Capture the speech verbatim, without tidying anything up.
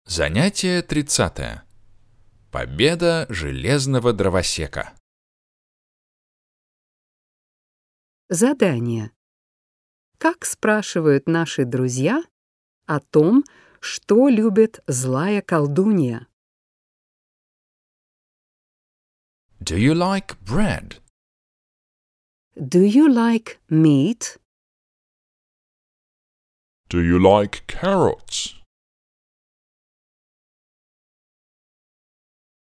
Занятие тридцатое. Победа железного дровосека. Задание. Как спрашивают наши друзья о том, что любит злая колдунья? Do you like bread? Do you like meat? Do you like carrots?